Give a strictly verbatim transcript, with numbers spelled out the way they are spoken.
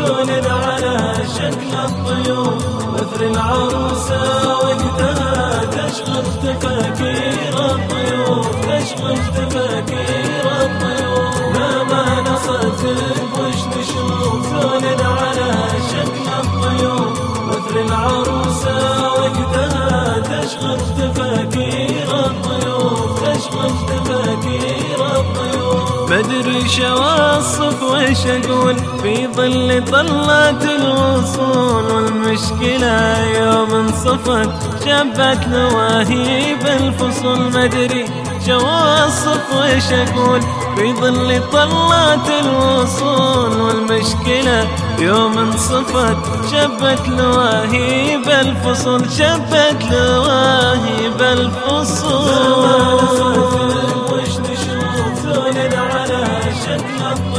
ذول على شكل الطيور، مثل العروسة وقتها تشغل تفاكير الطيور، تشغل تفاكير الطيور. ما ما نصت بوش نشوف ذول على شكل الطيور، مثل العروسة وقتها تشغل تفاكير الطيور، تشغل تفاكير الطيور. مدري شو اوصف وش اقول في ظل طلات الوصول، والمشكلة يوم انصفت شبت لواهيب الفصول. مدري شو اوصف وش اقول في ظل طلات الوصول، والمشكلة يوم انصفت شبت لواهيب الفصول، شبت لواهيب الفصول. وش نشوف ذول على شكل